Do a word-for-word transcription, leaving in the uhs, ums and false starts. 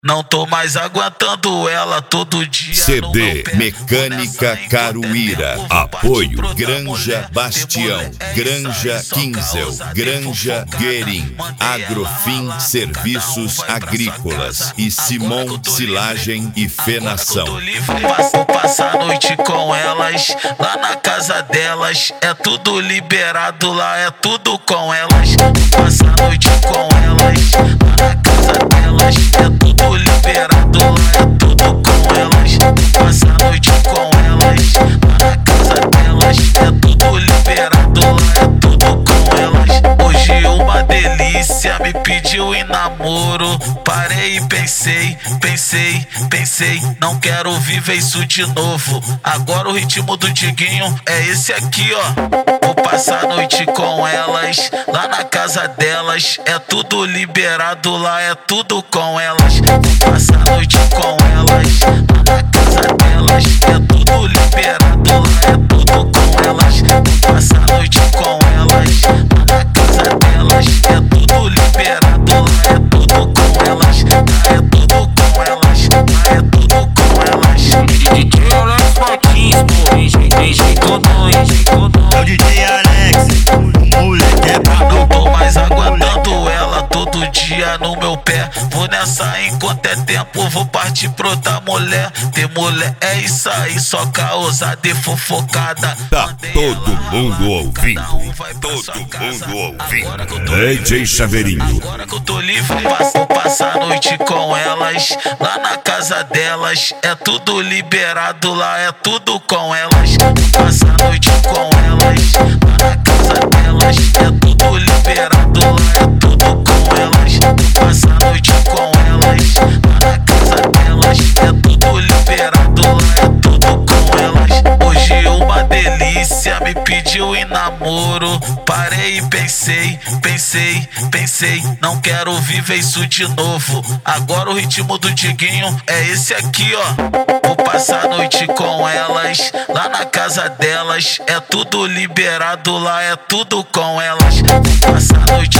Não tô mais aguentando ela todo dia. C D Mecânica Caruíra. Apoio Granja Bastião, Granja Quinzel, Granja Guerin, Agrofim Serviços Agrícolas e Simon Silagem e Fenação. Passo passar a noite com elas, lá na casa delas. É tudo liberado, lá é tudo com elas. Passar a noite com elas, lá na casa delas. É tudo liberado, lá é tudo com elas. Passar a noite com elas, lá na casa delas. É tudo liberado, lá é tudo com elas. Hoje uma delícia me pediu em namoro. Parei e pensei, pensei, pensei, não quero viver isso de novo. Agora o ritmo do Diguinho é esse aqui, ó. Vou passar a noite com elas, lá na casa delas. É tudo liberado, lá é tudo com elas. Vou passar a noite com elas, lá na casa delas. É tudo liberado, lá é tudo com elas. Vou passar a noite com elas, lá na casa delas. É tudo liberado, lá é tudo com elas. Lá é tudo com elas, lá é tudo com elas. D J Alex Martins, pô, tem jeito não, hein, jeito não. É o D J Alex, o moleque é brabo. Não tô mais aguentando ela todo dia no meu pé. Vou nessa enquanto é tempo, vou partir pra outra mulher. Ter mulher é isso aí, só causada e fofocada. Tá todo mundo ouvindo, todo mundo ouvindo. D J Chaveirinho. Agora que eu tô livre, passo passar a noite com elas, lá na casa delas. É tudo liberado, lá é tudo com elas. Passar a noite com elas, lá na casa delas. É tudo liberado, lá é tudo com elas. Passar a noite com elas, lá na casa delas. É tudo liberado, lá é tudo com elas. Hoje uma delícia me pediu em namoro. Parei e pensei, pensei, pensei, não quero viver isso de novo. Agora o ritmo do Diguinho é esse aqui, ó. Vou passar a noite com elas, lá na casa delas. É tudo liberado, lá é tudo com elas. Vou passar a noite